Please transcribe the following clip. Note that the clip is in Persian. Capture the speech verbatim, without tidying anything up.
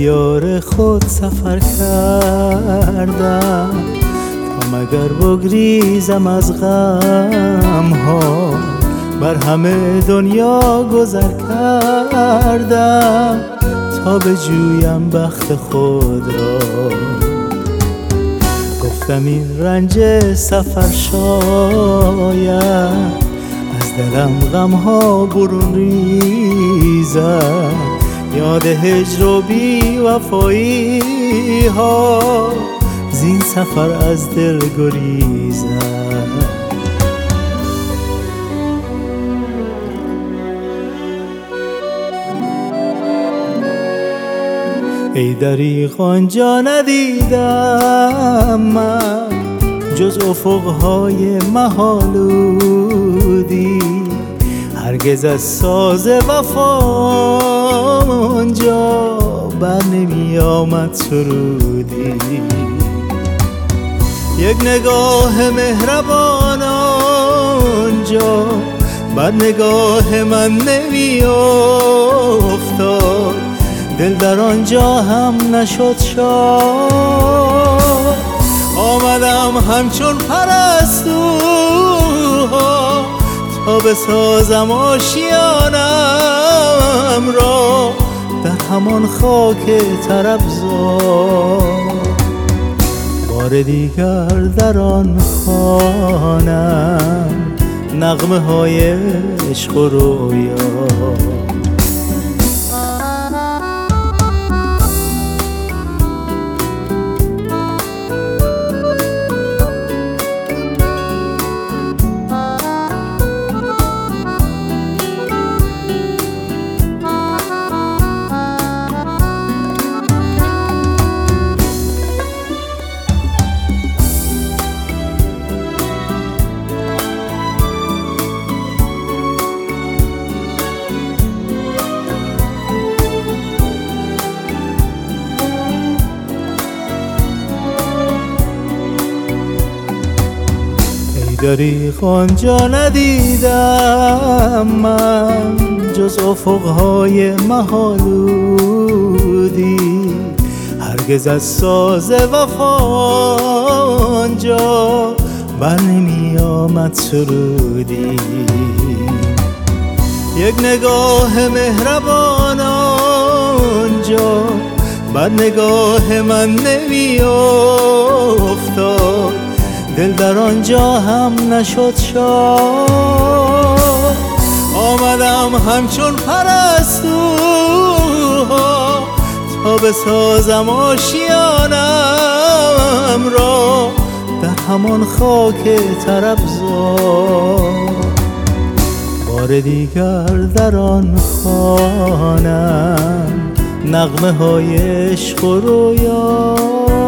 دیار خود سفر کردم تا مگر بگریزم از غم ها. بر همه دنیا گذر کردم تا بجویم بخت خود را. گفتم این رنج سفر شاید از دلم غم ها برون ریزد. یاد هجر و بی وفایی ها زین سفر از دل گریزد. ای دریغ آنجا ندیدم من جز افقهای مه‌آلودی. هرگز از ساز وفا آنجا بر نمی آمد سرودی. یک نگاه مهربان آنجا بر نگاه من نمی افتاد. دل در آنجا هم نشد شاد. آمدم همچون پرستوها تا بسازم آشیانم را در همان خاک طربزار. بار دیگر در آن خوانم نغمه های عشق و رویا. دریغ آنجا ندیدم من جز افقهای مه‌آلودی. هرگز از ساز وفا آنجا بر نمی آمد سرودی. یک نگاه مهربان آنجا بر نگاه من نمی افتاد. دل در آنجا هم نشد شاد. آمدم همچون پرستوها تا بسازم آشیانم را در همان خاک طربزار. بار دیگر در آن خوانم نغمه های عشق و رویا.